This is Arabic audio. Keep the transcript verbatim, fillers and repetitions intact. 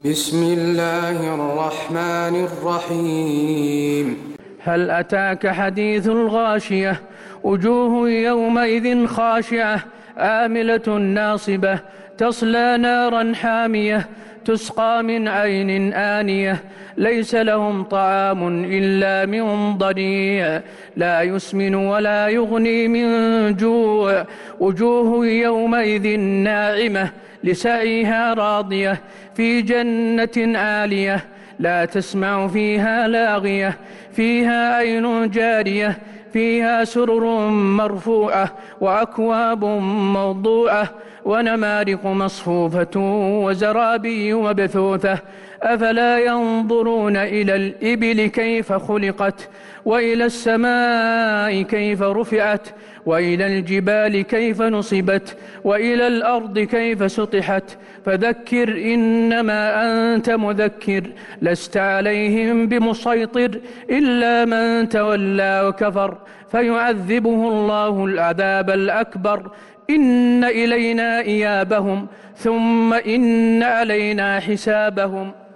بسم الله الرحمن الرحيم. هل أتاك حديث الغاشية؟ وجوه يومئذ خاشعة عاملة ناصبة تصلى نارا حامية تسقى من عين آنية ليس لهم طعام إلا من ضريع لا يسمن ولا يغني من جوع. وجوه يومئذ ناعمة لسعيها راضية في جنة عالية لا تسمع فيها لاغية فيها عين جارية فيها سرر مرفوعة وأكواب موضوعة ونمارق مصفوفة وزرابي مبثوثة. أفلا ينظرون إلى الإبل كيف خلقت وإلى السماء كيف رفعت وإلى الجبال كيف نصبت وإلى الأرض كيف سطحت. فذكر إنما أنت مذكر لست عليهم بمسيطر إلا من تولى وكفر فيعذبه الله العذاب الأكبر. إن إلينا إيابهم ثم إن علينا حسابهم.